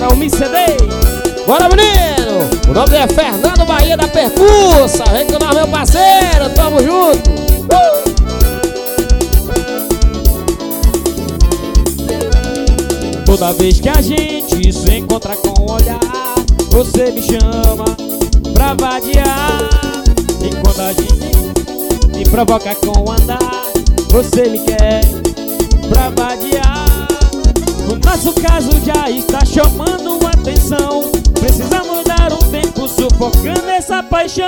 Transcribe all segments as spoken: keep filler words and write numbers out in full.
Bora o Miss C D. Bora, menino. O nome é Fernando Bahia da Percussa. Vem com nós, meu parceiro. Tamo junto. uh! Toda vez que a gente se encontra com um olhar, você me chama pra vadiar. E quando a gente me provoca com o andar, você me quer pra vadiar. No nosso caso já está chamando atenção. Precisamos dar um tempo sufocando essa paixão.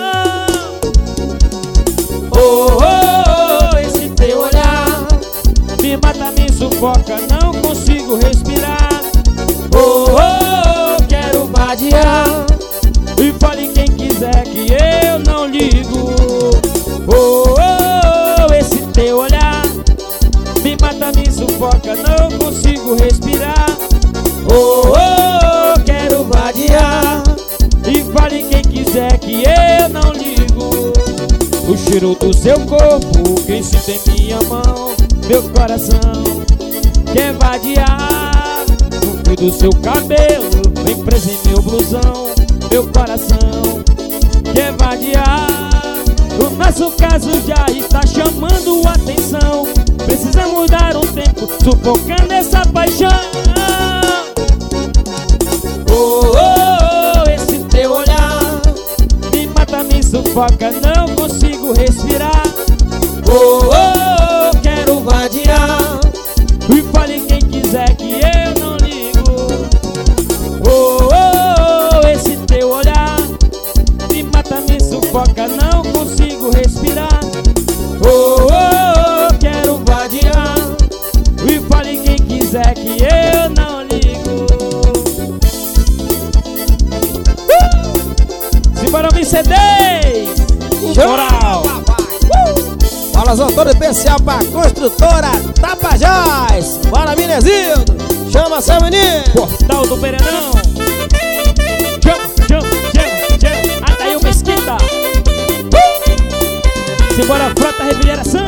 Oh, oh, oh, esse teu olhar me mata, me sufoca, não consigo respirar. Oh, oh, oh, quero vadiar. E fale quem quiser que eu não ligo. Oh, oh, oh, esse teu olhar me mata, me sufoca, não consigo respirar. Oh, oh, oh, quero vadiar. E fale quem quiser que eu não ligo. O cheiro do seu corpo, quem sente em minha mão, meu coração quer vadiar. No fio do seu cabelo, vem preso em meu blusão, meu coração quer vadiar. O nosso caso já está chamando atenção. Precisamos dar um tempo sufocando essa paixão. Oh, oh, oh, esse teu olhar me mata, me sufoca, não consigo respirar. Oh, oh, oh, quero vadiar. E fale quem quiser que eu não ligo. Oh, oh, oh, esse teu olhar me mata, me sufoca, não consigo respirar. Oh, oh, oh, quero vadiar. E fale quem quiser que eu não ligo. uh! Simbora ouvir C Ds. Moral. Fala, Zantoro especial pra construtora Tapajós. Bora, Minezildo. Chama seu menino. Portal do Perenão. Chama, chama, chama, chama. Até aí o Mesquita. uh! Simbora, Frota Refrigeração.